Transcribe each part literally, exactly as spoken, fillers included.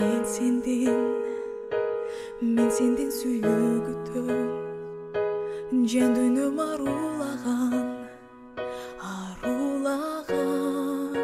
Мен сенден, мен сенден сүйгүтөм. Жан дүйнөм арулаган, арулаган.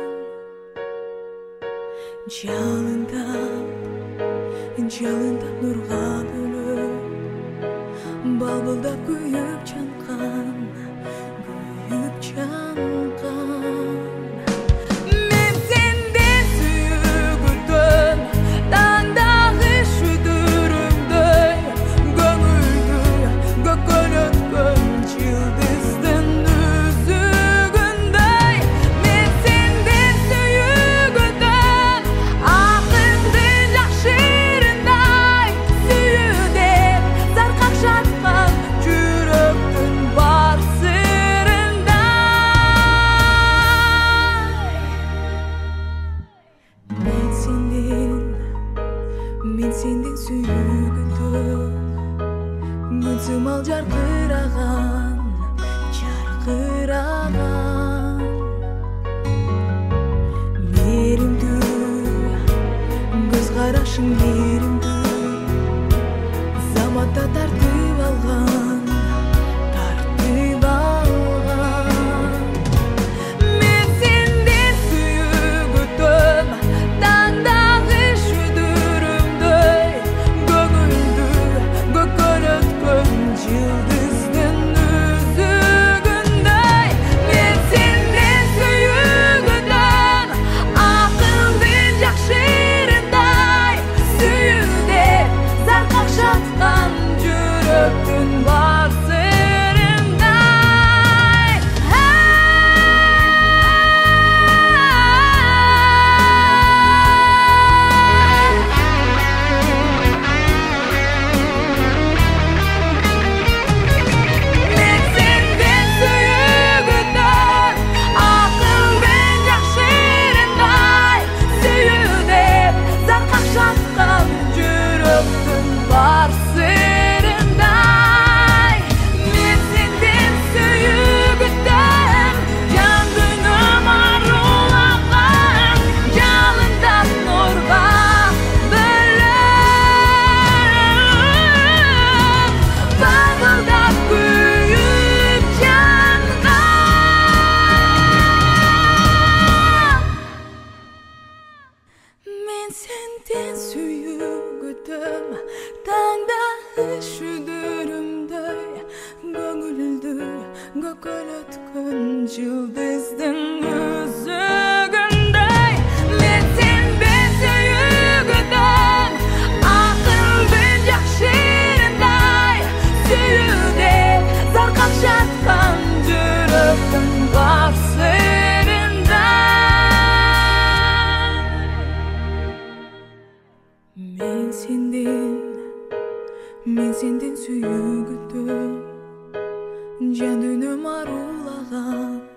Жалындап, жалындап нурга бөлөп, балбылдап күйүп чанкан, күйүп чанкан. Мен сенден сүйгүтөм, таңдагы шүдүрүмдөй, көңүлдү көкөлөткөн жылдыздын үзүгүндөй. Мен сенден сүйгүтөм, акынды жакшырындай, сүйүүдеп заркак жаткан жүрөктүн бар сырындай. Мен сенден, мен сенден сүйгүтөм, күн сымал жаркыраган, жаркыраган. Мээримдүү, көз карашың мээримдүү, заматта тартып алган, тартып алган. Мен сенден сүйгүтөм, таңдагы шүдүрүмдөй, көңүлдү көкөлөткөн жылдыздын үзүгүндөй. Мен сенден сүйгүтөм, акылды жакшырындай, сүйүүдеп заркак жаткан жүрөктүн бар сырындай. Мен сенден сүйгүтөм, акылды жакшырындай, сүйүүдеп заркак жаткан жүрөктүн бар сырындай. Мен сенден сүйгүтөм, жан дүйнөм арулаган, жалындап нурга бөлөп, балбылдап күйүп чанкан. Мен сенден сүйгүтөм, таңдагы шүдүрүмдөй, көңүлдү көкөлөткөн жылдыздын үзүгүндөй. Мен сенден сүйгүтөм, акылды жакшырындай, сүйүүдеп заркак жаткан жүрөктүн бар сырындай. Мен сенден, мен сенден сүйгүтөм, жан дүйнөм арулаган,